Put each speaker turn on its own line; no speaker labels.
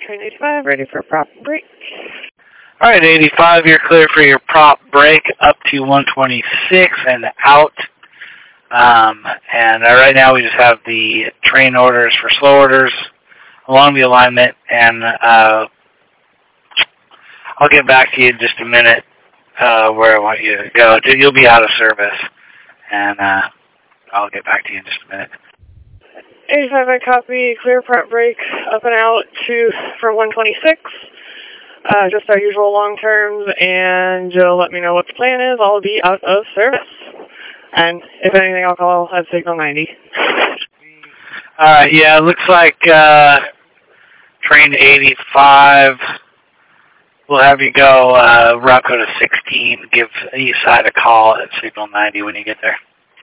Train 85, ready for prop break.
All right, 85, you're clear for your prop break up to 126 and out. And right now we just have the train orders for slow orders along the alignment, and I'll get back to you in just a minute where I want you to go. You'll be out of service, and I'll get back to you in just a minute.
85, I copy. Clear prop break up and out for 126. Just our usual long terms, and you'll let me know what the plan is. I'll be out of service. And if anything, I'll call at signal 90.
Alright, yeah, it looks like train 85 will have you go route code 16. Give each side a call at signal 90 when you get there.